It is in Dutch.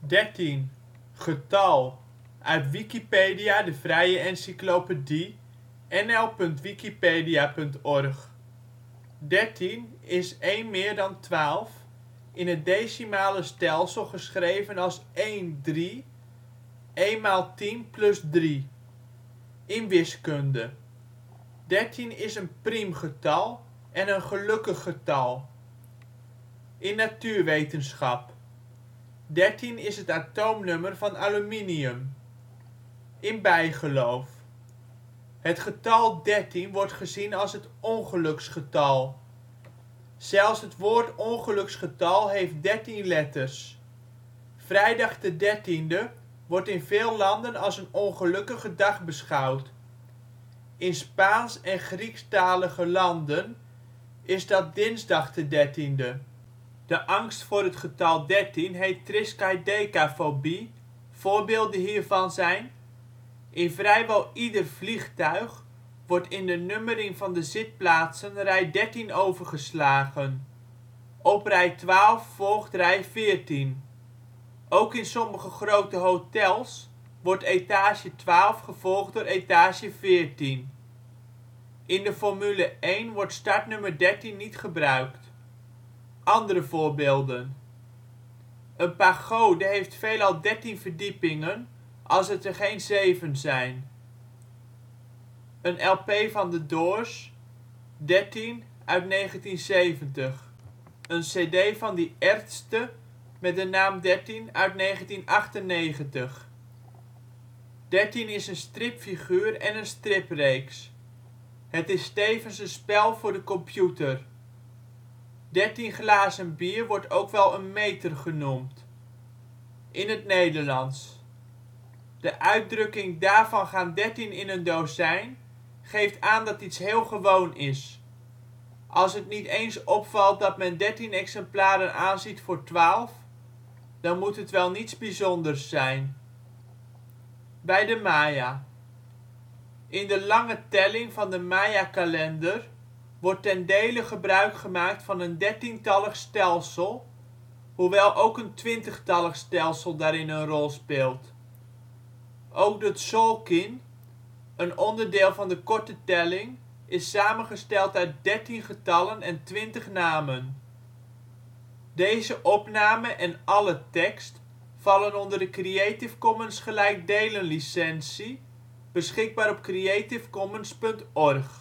13, getal, uit Wikipedia, de vrije encyclopedie. nl.wikipedia.org. 13 is één meer dan 12, in het decimale stelsel geschreven als 13, 1 maal 10 plus 3. In wiskunde: 13 is een priemgetal en een gelukkig getal. In natuurwetenschap: 13 is het atoomnummer van aluminium. In bijgeloof: het getal 13 wordt gezien als het ongeluksgetal. Zelfs het woord ongeluksgetal heeft 13 letters. Vrijdag de 13e wordt in veel landen als een ongelukkige dag beschouwd. In Spaans - en Griekstalige landen is dat dinsdag de 13e. De angst voor het getal 13 heet triskaidekafobie. Voorbeelden hiervan zijn: in vrijwel ieder vliegtuig wordt in de nummering van de zitplaatsen rij 13 overgeslagen. Op rij 12 volgt rij 14. Ook in sommige grote hotels wordt etage 12 gevolgd door etage 14. In de Formule 1 wordt startnummer 13 niet gebruikt. Andere voorbeelden: een pagode heeft veelal 13 verdiepingen als het er geen 7 zijn. Een LP van The Doors, 13 (1970). Een cd van Die Ärzte met de naam 13 (1998). 13 is een stripfiguur en een stripreeks. Het is tevens een spel voor de computer. 13 glazen bier wordt ook wel een meter genoemd. In het Nederlands: de uitdrukking daarvan gaan 13 in een dozijn geeft aan dat iets heel gewoon is. Als het niet eens opvalt dat men 13 exemplaren aanziet voor 12, dan moet het wel niets bijzonders zijn. Bij de Maya: in de lange telling van de Maya-kalender wordt ten dele gebruik gemaakt van een 13-tallig stelsel, hoewel ook een 20-tallig stelsel daarin een rol speelt. Ook de Tzolk'in, een onderdeel van de korte telling, is samengesteld uit 13 getallen en 20 namen. Deze opname en alle tekst vallen onder de Creative Commons gelijkdelen licentie, beschikbaar op creativecommons.org